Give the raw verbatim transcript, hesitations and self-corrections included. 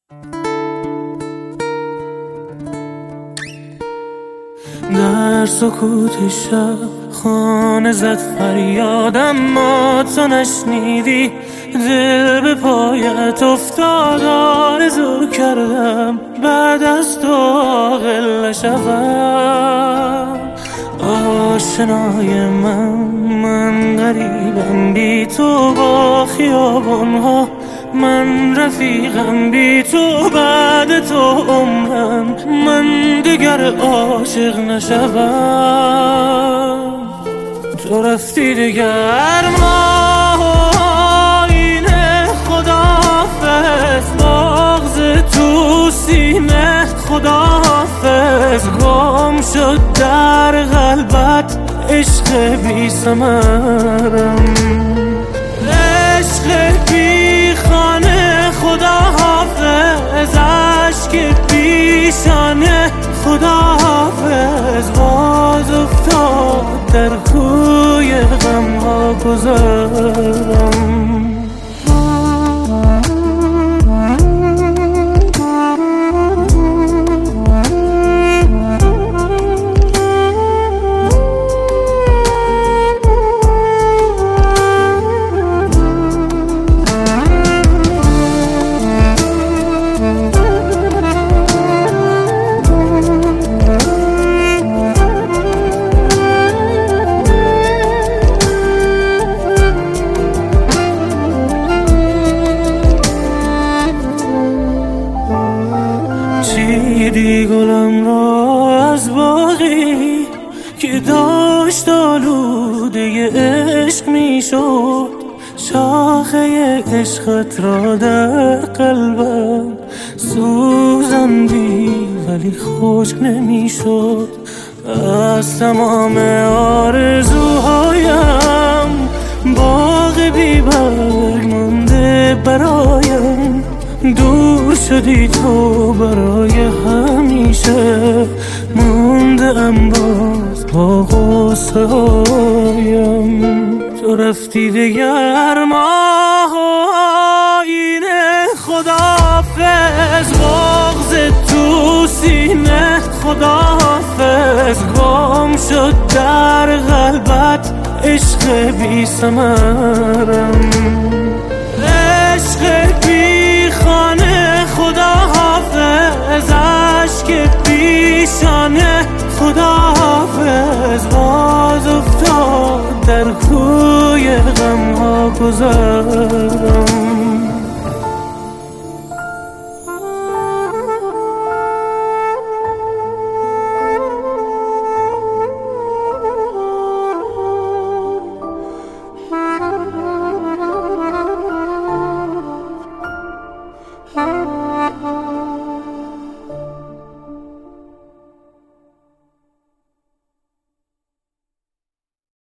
در سکوت شب خانه زد فریادم، ما تو نشنیدی. دل به پایت افتاد، آرزو کردم بعد از تو عاقل نشوم. آشنای من من غریبم بی تو با خیابانها، من رفیقم بی تو بعد تو عمرم، من دیگر عاشق نشوم. تو رفتی دیگر ما اینه، خداحافظ بغض تو سینه، خداحافظ گم شد در قلبت عشق بی ثمرم، عشق بی خانه، خداحافظ اشک پیشانه، خداحافظ باز افتاد در کوی غم ها گذرم. چیدی گلم را از باغی که داشت آلوده عشق می شد، شاخه عشقت را در قلبم سوزندی ولی خشک نمی شد. از تمام آرزوهایم باغ بی برگ مانده برایم، دور شدی تو برای همیشه، مونده ام باز با غصه هایم. تو رفتی دیگر ما اینه، خداحافظ بغض تو سینه، خداحافظ گم شد در قلبت عشق بی ثمرم، عشق بی خانه، خداحافظ اشک پیشانه، خداحافظ باز افتاد در کوی غم ها گذر.